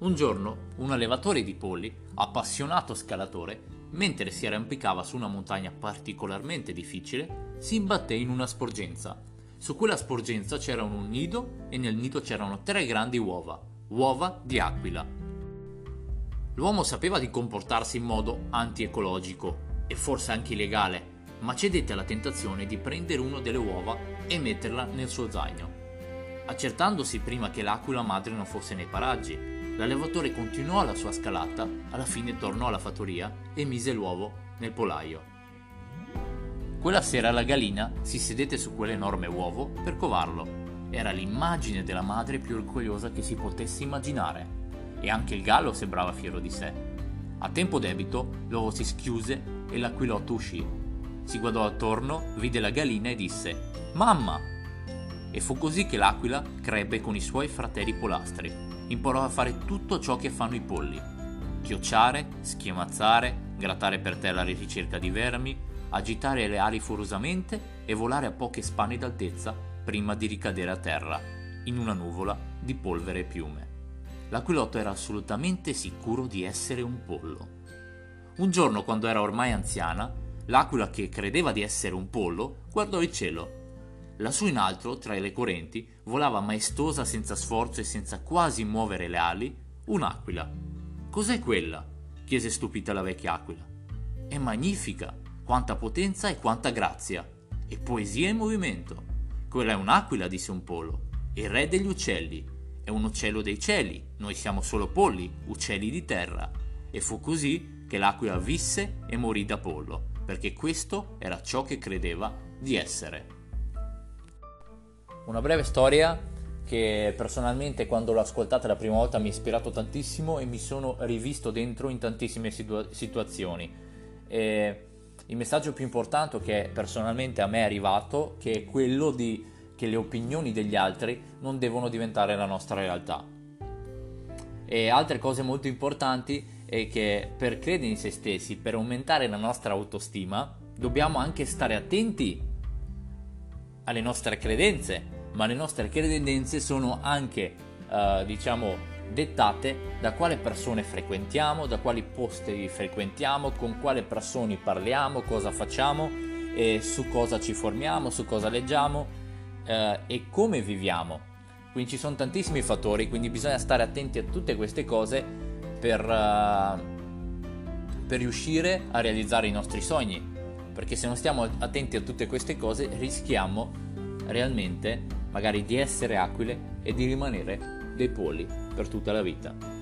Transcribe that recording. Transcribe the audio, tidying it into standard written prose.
Un giorno, un allevatore di polli, appassionato scalatore, mentre si arrampicava su una montagna particolarmente difficile, si imbatté in una sporgenza. Su quella sporgenza c'era un nido e nel nido c'erano 3 grandi uova di aquila. L'uomo sapeva di comportarsi in modo anti-ecologico e forse anche illegale, ma cedette alla tentazione di prendere una delle uova e metterla nel suo zaino. Accertandosi prima che l'aquila madre non fosse nei paraggi, l'allevatore continuò la sua scalata, alla fine tornò alla fattoria e mise l'uovo nel polaio. Quella sera la gallina si sedette su quell'enorme uovo per covarlo. Era l'immagine della madre più orgogliosa che si potesse immaginare. E anche il gallo sembrava fiero di sé. A tempo debito l'uovo si schiuse e l'aquilotto uscì. Si guardò attorno, vide la gallina e disse «Mamma!». E fu così che l'aquila crebbe con i suoi fratelli polastri. Imparò a fare tutto ciò che fanno i polli: chiocciare, schiamazzare, grattare per terra alla ricerca di vermi, agitare le ali furiosamente e volare a poche spanne d'altezza prima di ricadere a terra, in una nuvola di polvere e piume. L'aquilotto era assolutamente sicuro di essere un pollo. Un giorno, quando era ormai anziana, l'aquila, che credeva di essere un pollo, guardò il cielo. Lassù in alto, tra le correnti, volava maestosa senza sforzo e senza quasi muovere le ali, un'aquila. «Cos'è quella?», chiese stupita la vecchia aquila. «È magnifica! Quanta potenza e quanta grazia! E poesia e movimento! Quella è un'aquila», disse un pollo, «il re degli uccelli. È un uccello dei cieli, noi siamo solo polli, uccelli di terra». E fu così che l'aquila visse e morì da pollo, perché questo era ciò che credeva di essere. Una breve storia che personalmente, quando l'ho ascoltata la prima volta, mi ha ispirato tantissimo e mi sono rivisto dentro in tantissime situazioni. E il messaggio più importante che personalmente a me è arrivato, che è quello di che le opinioni degli altri non devono diventare la nostra realtà. E altre cose molto importanti è che per credere in se stessi, per aumentare la nostra autostima, dobbiamo anche stare attenti alle nostre credenze, ma le nostre credenze sono anche, dettate da quale persone frequentiamo, da quali posti frequentiamo, con quale persone parliamo, cosa facciamo, e su cosa ci formiamo, su cosa leggiamo, e come viviamo. Quindi ci sono tantissimi fattori, quindi bisogna stare attenti a tutte queste cose per riuscire a realizzare i nostri sogni, perché se non stiamo attenti a tutte queste cose rischiamo realmente magari di essere aquile e di rimanere dei polli per tutta la vita.